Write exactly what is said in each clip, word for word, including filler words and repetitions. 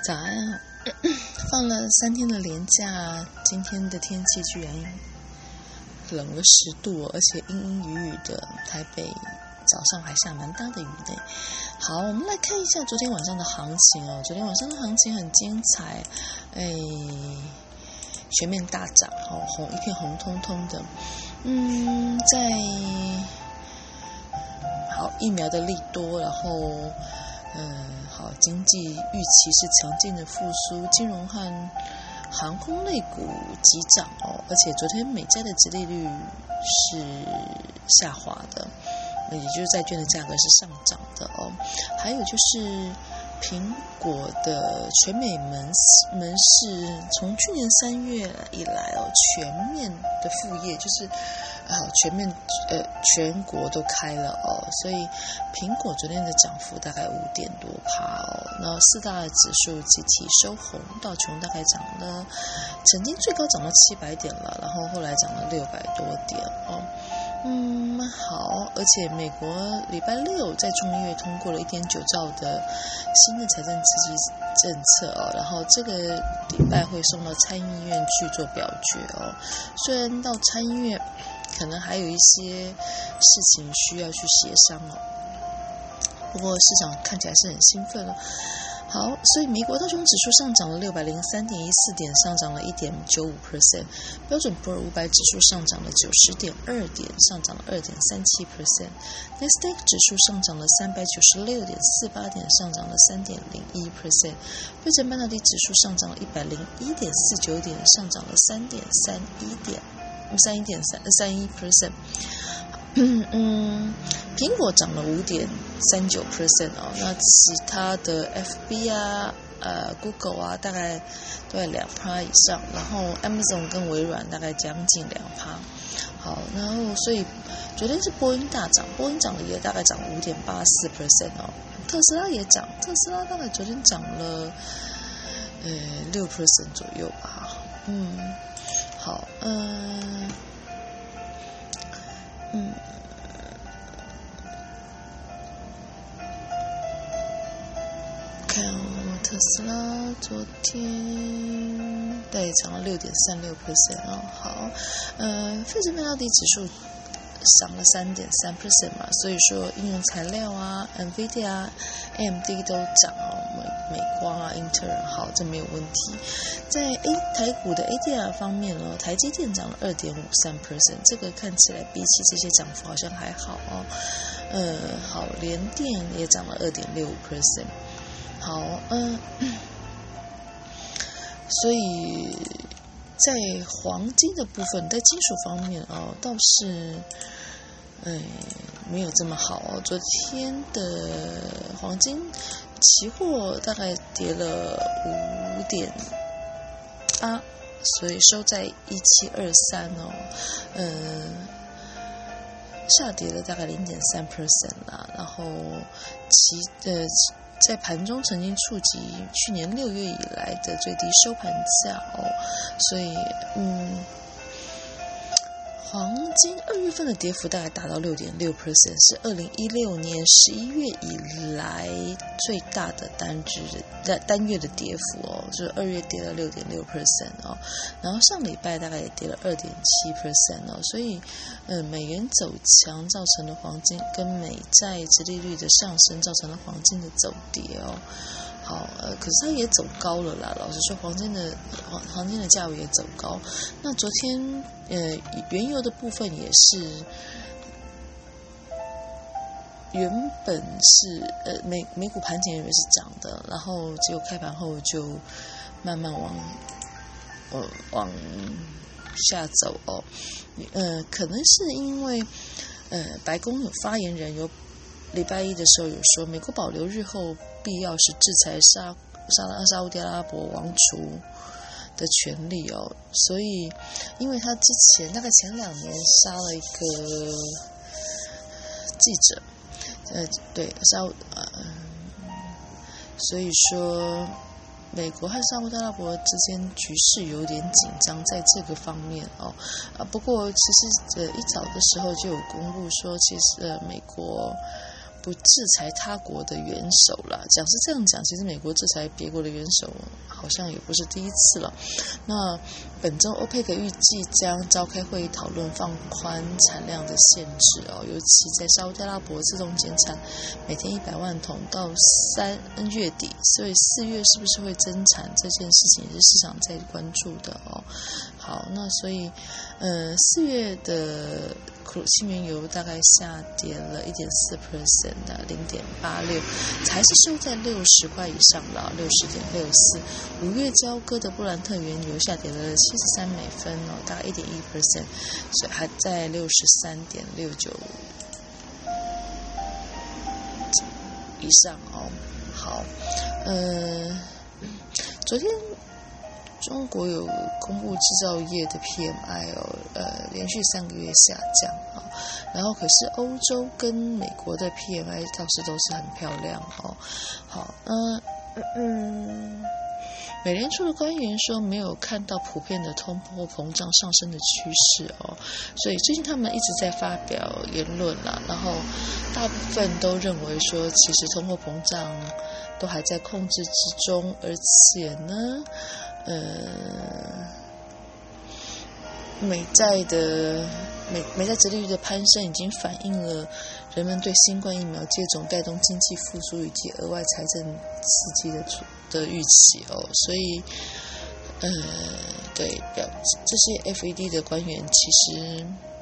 早安啊！放了三天的连假，今天的天气居然冷了十度，而且阴阴雨雨的。台北早上还下蛮大的雨呢。好，我们来看一下昨天晚上的行情哦。昨天晚上的行情很精彩，哎，全面大涨哦，红一片红彤彤的。嗯，在好疫苗的利多，然后。嗯，好，经济预期是强劲的复苏，金融和航空类股急涨哦，而且昨天美债的殖利率是下滑的，也就是债券的价格是上涨的哦。还有就是苹果的全美门门市，从去年三月以来哦，全面的复业，就是啊全面呃全国都开了哦，所以苹果昨天的涨幅大概五点多趴哦。那四大指数集体收红，道琼大概涨了，曾经最高涨到七百点了，然后后来涨了六百多点哦。嗯，好，而且美国礼拜六在众议院通过了 一点九兆的新的财政刺激政策哦，然后这个礼拜会送到参议院去做表决哦。虽然到参议院可能还有一些事情需要去协商哦，不过市场看起来是很兴奋了。好，所以美国道琼指数上涨了六百零三点一四点，上涨了 一点九五 percent， 标准普尔五百指数上涨了九十点二点，上涨了 二点三七 percent， Nasdaq 指数上涨了三百九十六点四八点，上涨了 三点零一 percent， 费城半导体指数上涨了一百零一点四九点，上涨了 三点三一点三一点三一 percent。嗯嗯，苹果涨了 五点三九 percent 哦，那其他的 F B 啊、呃 Google 啊，大概都在两趴以上，然后 Amazon 跟微软大概将近两趴。好，然后所以昨天是波音大涨，波音涨了也大概涨 五点八四 percent 哦，特斯拉也涨，特斯拉大概昨天涨了呃 六 percent 左右吧。嗯，好，嗯。嗯，看哦，特斯拉昨天对涨了 六点三六 percent 哦。好，呃，费城半导体指数涨了 三点三 percent 嘛，所以说应用材料啊 ，NVIDIA 啊 ，A M D 都涨哦，美美光啊，英特尔好，这没有问题。在 A 台股的 A D R 方面呢，台积电涨了 二点五三 percent， 这个看起来比起这些涨幅好像还好哦。呃，好，联电也涨了 二点六五 percent。好，嗯、呃，所以在黄金的部分，在金属方面哦，倒是，哎，没有这么好哦。昨天的黄金期货大概跌了五点八，所以收在一七二三哦，嗯，下跌了大概 零点三 percent 啦。然后其呃。在盘中曾经触及去年六月以来的最低收盘价哦，所以嗯，黄金二月份的跌幅大概达到 六点六 percent， 是二零一六年十一月以来最大的单日的单月的跌幅哦，就是二月跌了 六点六 percent 哦，然后上礼拜大概也跌了 二点七 percent 哦，所以呃美元走强造成了黄金跟美债殖利率的上升造成了黄金的走跌哦。好，呃，可是它也走高了啦。老实说，黄金的黄黄金的价位也走高。那昨天，呃，原油的部分也是，原本是呃美美股盘前以为是涨的，然后结果开盘后就慢慢往呃往下走哦。呃，可能是因为呃白宫有发言人有。礼拜一的时候有说，美国保留日后必要时制裁沙沙沙烏地阿拉伯王储的权利哦，所以因为他之前大概前两年杀了一个记者，呃，对沙呃，所以说美国和沙烏地阿拉伯之间局势有点紧张，在这个方面哦，啊，不过其实呃一早的时候就有公布说，其实呃美国。不不制裁他国的元首啦。讲是这样讲，其实美国制裁别国的元首好像也不是第一次了。那本周欧佩克预计将召开会议讨论放宽产量的限制哦，尤其在沙烏地阿拉伯自动减产每天一百万桶到三月底，所以四月是不是会增产这件事情也是市场在关注的哦。好，那所以呃四月的苦轻原油大概下跌了 一点四 percent 的 零点八六， 还是收在六十块以上了 六十点六四。 五月交割的布兰特原油下跌了七十三美分哦，大概 一点一 percent， 所以还在六十三点六九以上哦。好，呃昨天中国有公布制造业的 P M I 哦，呃，连续三个月下降啊、哦，然后可是欧洲跟美国的 P M I 倒是都是很漂亮哦。好，呃、嗯，美联储的官员说没有看到普遍的通货膨胀上升的趋势哦，所以最近他们一直在发表言论啦，然后大部分都认为说，其实通货膨胀都还在控制之中，而且呢。呃，美债的美美债殖利率的攀升已经反映了人们对新冠疫苗接种带动经济复苏以及额外财政刺激的的预期哦，所以呃，对表这些 F E D 的官员其实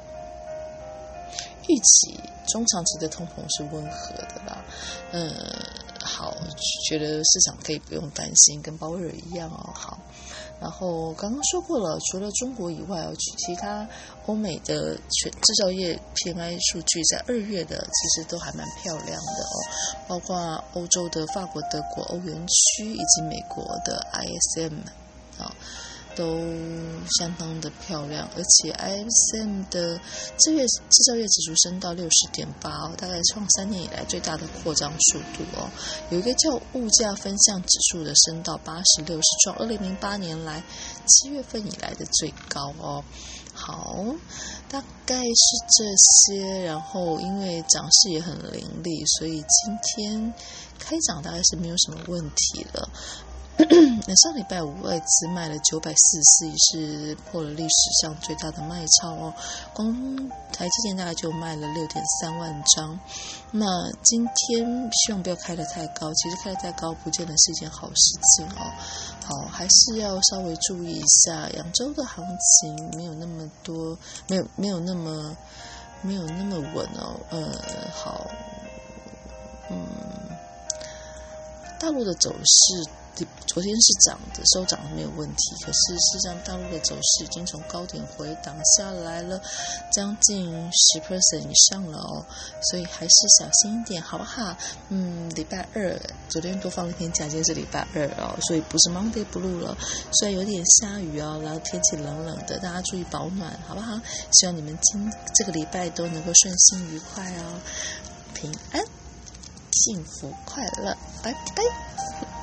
预期中长期的通膨是温和的啦，呃。好，觉得市场可以不用担心，跟鲍威尔一样哦。好，然后刚刚说过了，除了中国以外哦，其他欧美的全制造业 P M I 数据在二月的其实都还蛮漂亮的哦，包括欧洲的法国、德国、欧元区以及美国的 I S M 啊、哦。都相当的漂亮，而且 I S M 的这月制造业指数升到六十点八哦，大概创三年以来最大的扩张速度哦。有一个叫物价分项指数的升到八十六，是创二零零八年来七月份以来的最高哦。好，大概是这些，然后因为涨势也很凌厉，所以今天开涨大概是没有什么问题了。那上礼拜五外资卖了九百四十四亿，是破了历史上最大的卖超哦。光台积电大概就卖了 六点三万张。那今天希望不要开得太高，其实开得太高不见得是一件好事情哦。好，还是要稍微注意一下，扬州的行情没有那么多，没有没有那么没有那么稳哦。呃，好，嗯，大陆的走势。昨天是涨的，收涨没有问题，可是事实上大陆的走势已经从高点回档下来了将近 百分之十 以上了哦，所以还是小心一点好不好？嗯，礼拜二昨天多放了一天假，今天是礼拜二哦，所以不是 Monday Blue 了，虽然有点下雨哦，然后天气冷冷的，大家注意保暖好不好？希望你们今这个礼拜都能够顺心愉快哦，平安幸福快乐，拜拜。